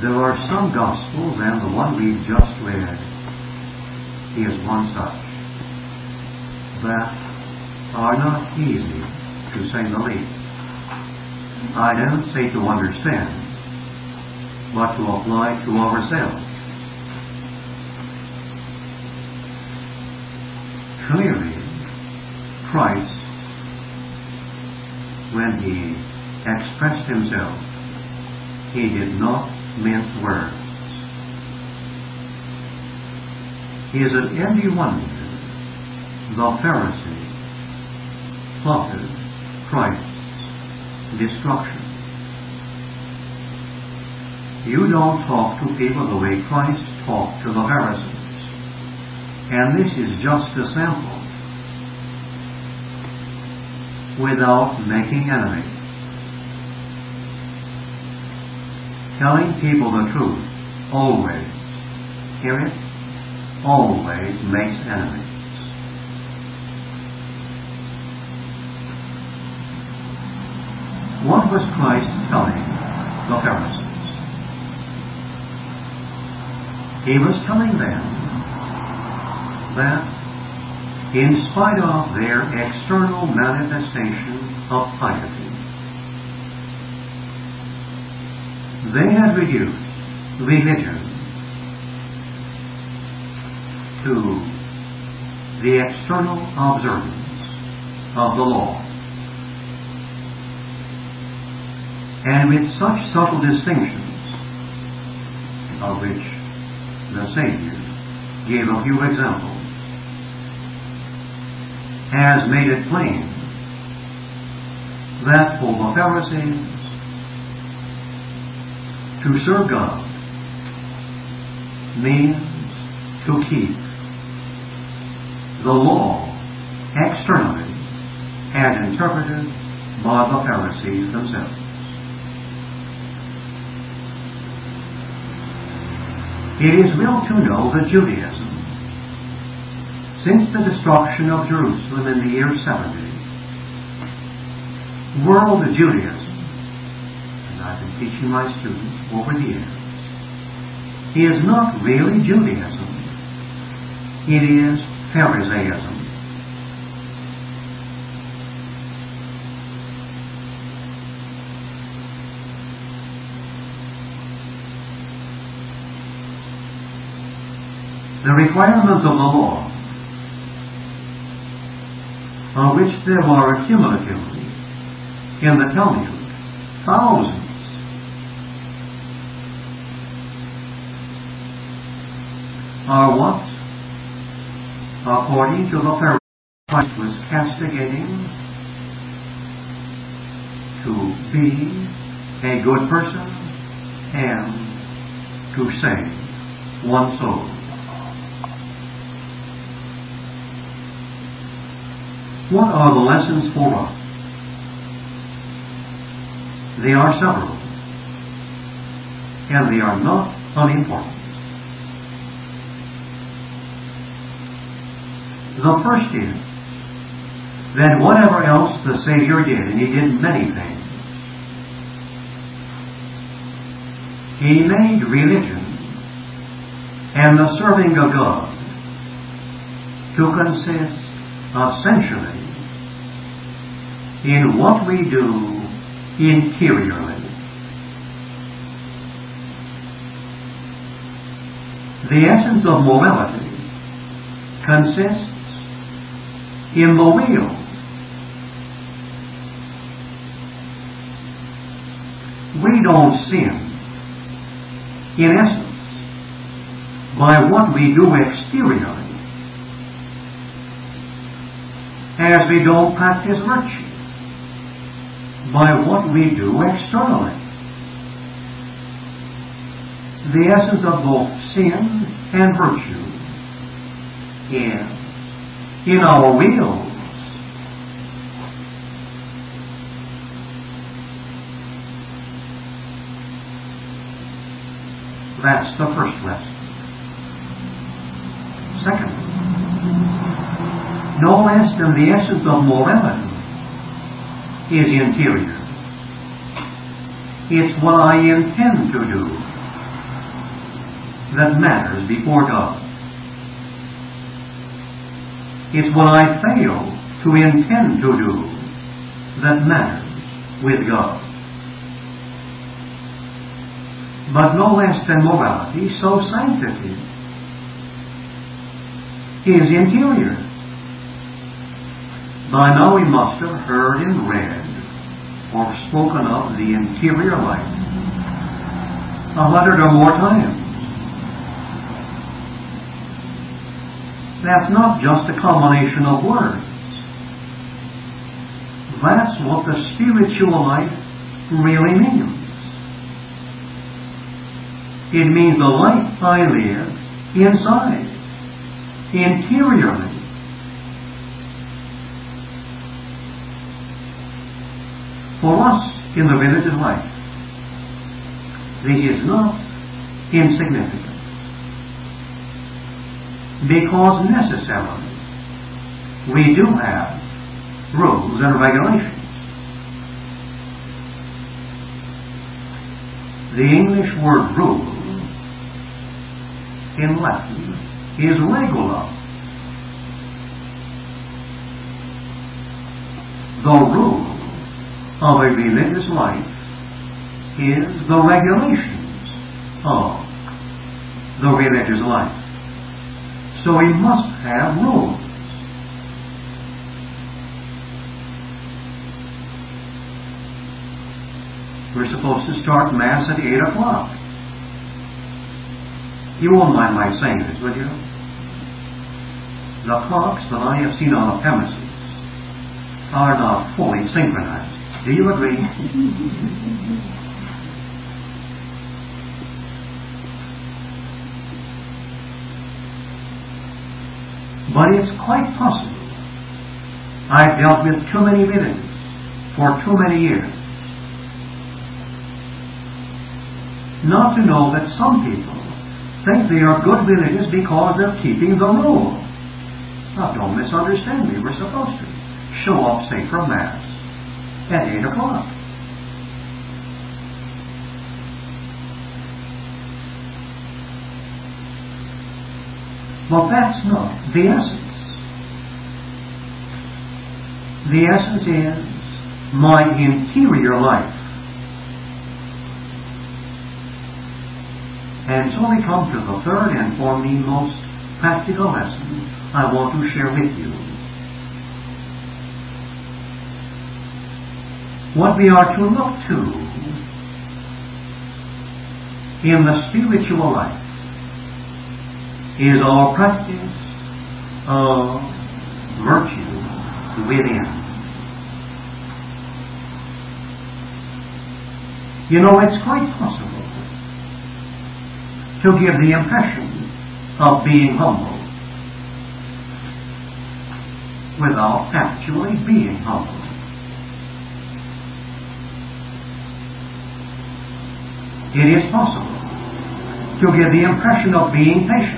There are some Gospels, and the one we've just read is one such, that are not easy, to say the least. I don't say to understand, but to apply to ourselves. Clearly, Christ, when He expressed Himself, He did not mince words. Is it any wonder the Pharisee plotted Christ's destruction? You don't talk to people the way Christ talked to the Pharisees. And this is just a sample. Without making enemies. Telling people the truth always, hear it, always makes enemies. What was Christ telling the Pharisees? He was telling them that in spite of their external manifestation of piety, they had reduced religion to the external observance of the law. And with such subtle distinctions, of which the Savior gave a few examples, has made it plain that for the Pharisees, to serve God means to keep the law externally as interpreted by the Pharisees themselves. It is well to know that Judaism, since the destruction of Jerusalem in the year 70, world Judaism, I've been teaching my students over the years, is not really Judaism. It is Pharisaism. The requirements of the law, of which there are cumulatively in the Talmud thousands, are what, according to the Pharisees, Christ was castigating to be a good person and to save one soul. What are the lessons for us? They are several, and they are not unimportant. The first is that whatever else the Savior did, and He did many things, He made religion and the serving of God to consist essentially in what we do interiorly. The essence of morality consists in the will. We don't sin, in essence, by what we do exteriorly, as we don't practice virtue by what we do externally. The essence of both sin and virtue is in our wills. That's the first lesson. Secondly, no less than the essence of morality is interior. It's what I intend to do that matters before God. It's what I fail to intend to do that matters with God. But no less than morality, so sanctity is interior. By now we must have heard and read or spoken of the interior life 100 or more times. That's not just a combination of words. That's what the spiritual life really means. It means the life I live inside, interiorly. For us in the religious life, this is not insignificant. Because necessarily we do have rules and regulations. The English word rule in Latin is regula. The rule of a religious life is the regulations of the religious life. So we must have rules. We're supposed to start Mass at 8 o'clock. You won't mind my saying this, will you? The clocks that I have seen on the premises are not fully synchronized. Do you agree? But it's quite possible. I've dealt with too many villages for too many years not to know that some people think they are good religious because they're keeping the rule. Now, don't misunderstand me. We're supposed to show up, say, for Mass at 8 o'clock. But that's not the essence. The essence is my interior life. And so we come to the third and for me most practical lesson I want to share with you. What we are to look to in the spiritual life is our practice of virtue within. You know, it's quite possible to give the impression of being humble without actually being humble. It is possible to give the impression of being patient.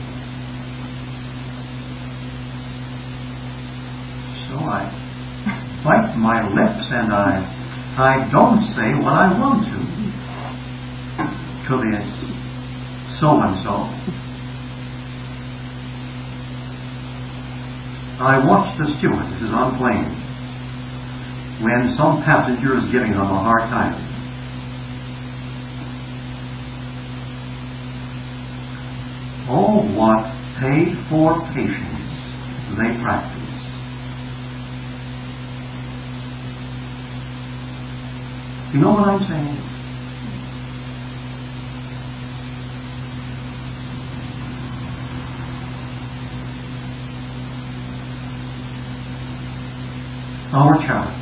So I bite my lips and I don't say what I want to this so-and-so. I watch the stewardesses on planes when some passenger is giving them a hard time. Oh, what paid-for patience they practice. You know what I'm saying? Our charity.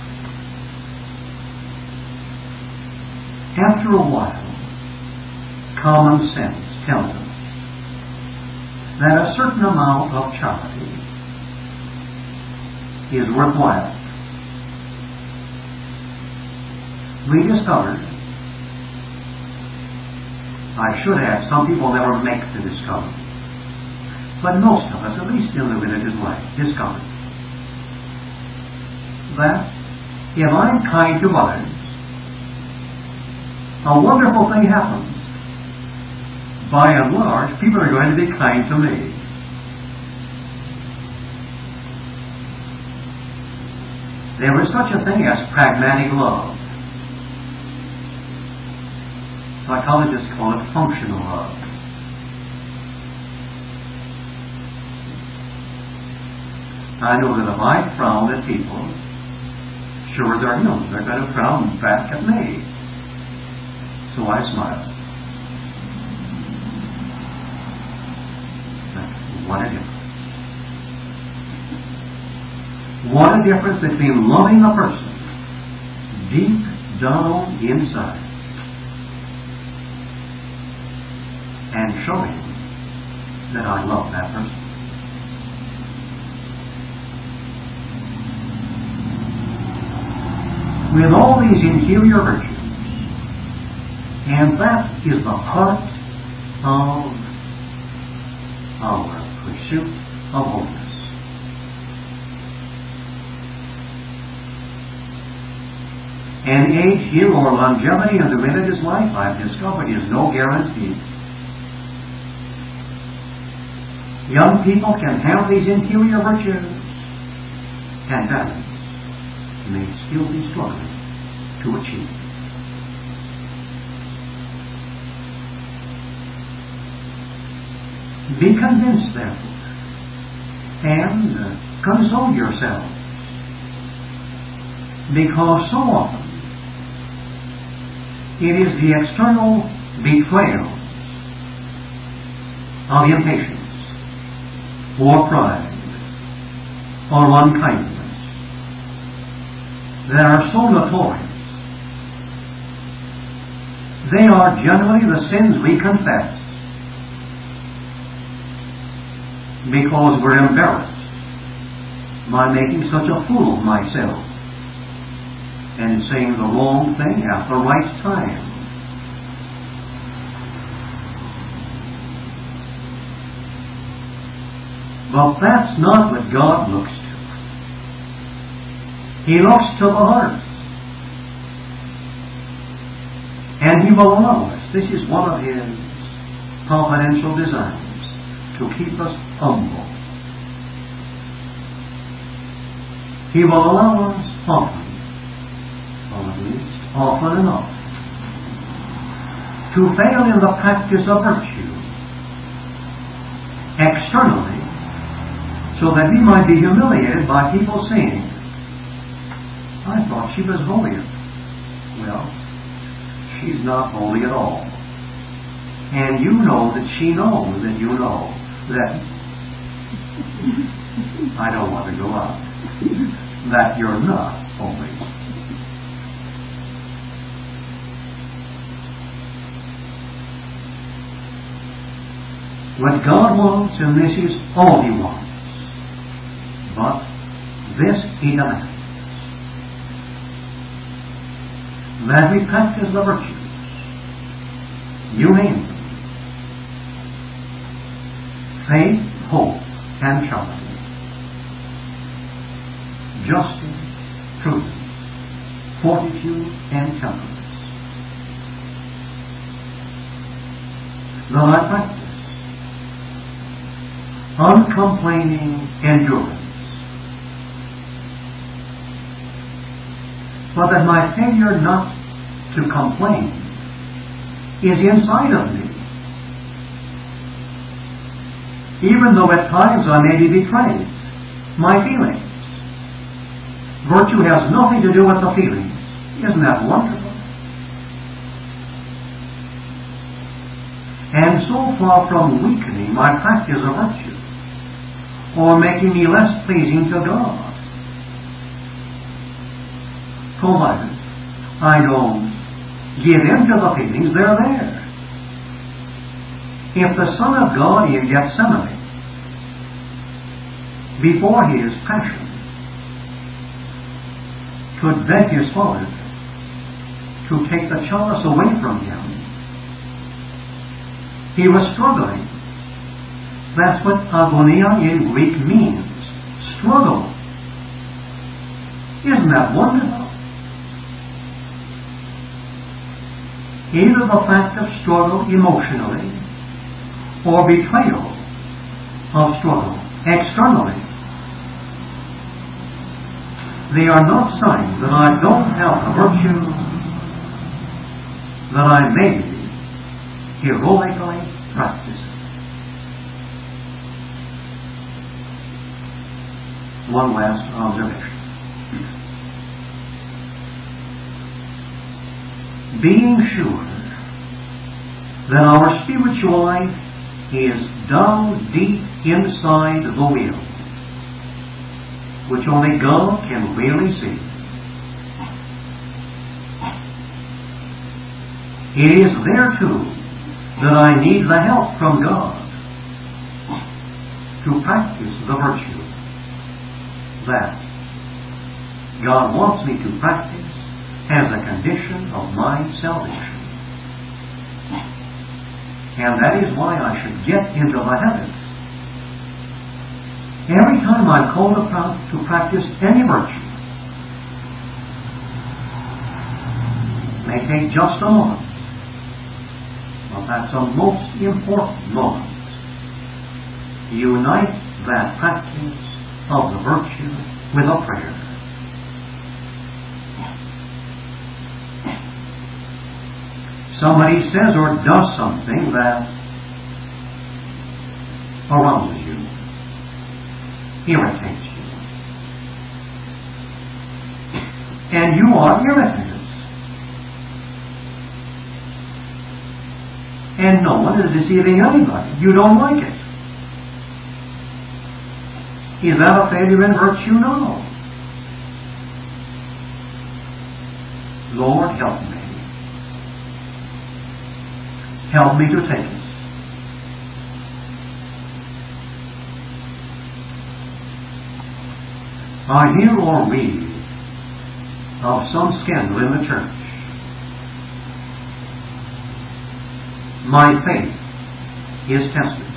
After a while, common sense tells us that a certain amount of charity is worthwhile. We discovered, I should add, some people never make the discovery, but most of us, at least in the religious life, discovered that if I'm kind to others, a wonderful thing happens. by and large, people are going to be kind to me. There is such a thing as pragmatic love. Psychologists call it functional love. I know that if I frown at people, sure they're going to frown back at me. So I smile. What a difference. What a difference between loving a person deep down inside and showing that I love that person. With all these interior virtues, and that is the heart of our pursuit of holiness. And age, ill, or longevity in the religious life, I've discovered, is no guarantee. Young people can have these interior virtues, and veterans may still be struggling to achieve. Be convinced, therefore, and console yourselves, because so often it is the external betrayal of impatience, or pride, or unkindness that are so notorious. They are generally the sins we confess because we're embarrassed by making such a fool of myself and saying the wrong thing at the right time. But that's not what God looks to. He looks to the heart. And He will allow us. This is one of His providential designs, to keep us humble. He will allow us often, or at least often enough, to fail in the practice of virtue externally, so that we might be humiliated by people saying, I thought she was holier. Well, she's not holy at all. And you know that she knows that you know that I don't want to go out, that you're not holy. What God wants, and this is all He wants, but this He demands, that we practice the virtues, you name them: faith, hope, and charity, justice, prudence, fortitude, and temperance. That I practice uncomplaining endurance, but that my failure not to complain is inside of me. Even though at times I may be betrayed, my feelings. Virtue has nothing to do with the feelings. Isn't that wonderful? And so far from weakening my practice of virtue, or making me less pleasing to God, provided I don't give in to the feelings, they're there. If the Son of God in Gethsemane, before His passion, could beg His Father to take the chalice away from Him, He was struggling. That's what agonia in Greek means. Struggle. Isn't that wonderful? Either the fact of struggle emotionally or betrayal of struggle externally. They are not signs that I don't have the virtue that I may heroically practice. One last observation. Being sure that our spiritual life is down deep inside the will, which only God can really see. It is there too that I need the help from God to practice the virtue that God wants me to practice as a condition of my salvation. And that is why I should get into the habit. Every time I'm called upon to practice any virtue, it may take just a moment, but that's a most important moment. Unite that practice of the virtue with a prayer. Somebody says or does something that arouses you, irritates you, and you are irritated, and no one is deceiving anybody. You don't like it. Is that a failure in virtue? No. Lord, help me. Help me to take it. I hear or read of some scandal in the church. My faith is tested.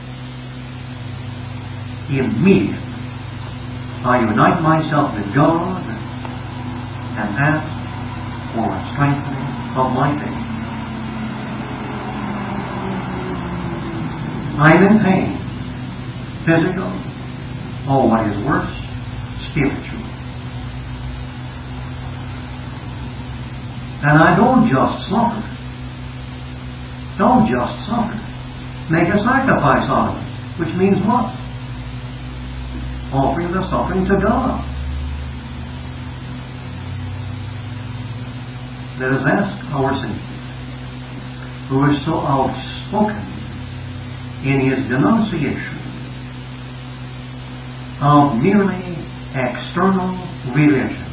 Immediately, I unite myself with God and ask for a strengthening of my faith. I'm in pain, physical, or what is worse, spiritual. And I don't just suffer. Don't just suffer. Make a sacrifice of it, which means what? Offering the suffering to God. Let us ask our Savior, who is so outspoken in His denunciation of merely external religion.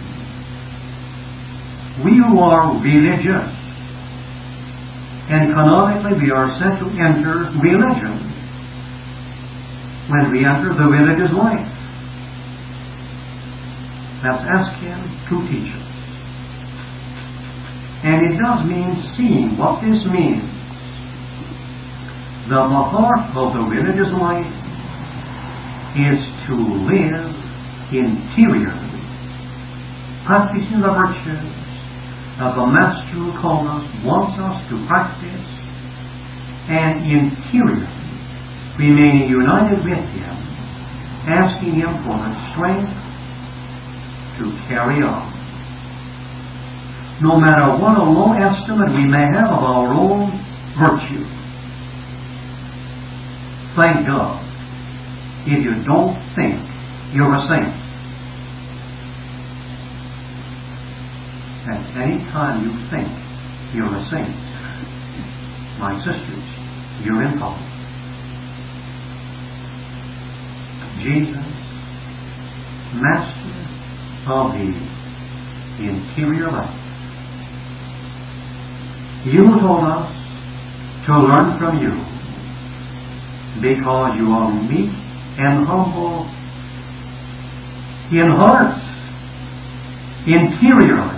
We who are religious, and canonically we are sent to enter religion when we enter the religious life. Let's ask Him to teach us. And it does mean seeing what this means. That the heart of the religious life is to live interiorly, practicing the virtues that the Master who called us wants us to practice, and interiorly remaining united with Him, asking Him for the strength to carry on. No matter what a low estimate we may have of our own virtue, thank God if you don't think you're a saint. At any time you think you're a saint, my sisters, you're in trouble. Jesus, Master of the interior life, you told us to learn from you, because you are meek and humble in heart, interiorly.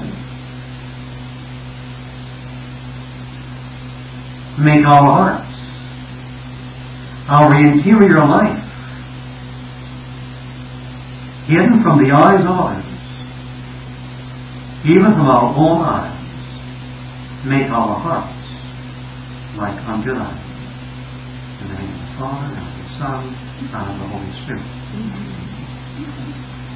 Make our hearts, our interior life, hidden from the eyes of others, even from our own eyes. Make our hearts like unto thine. In the name of Father, and of the Son, and of the Holy Spirit.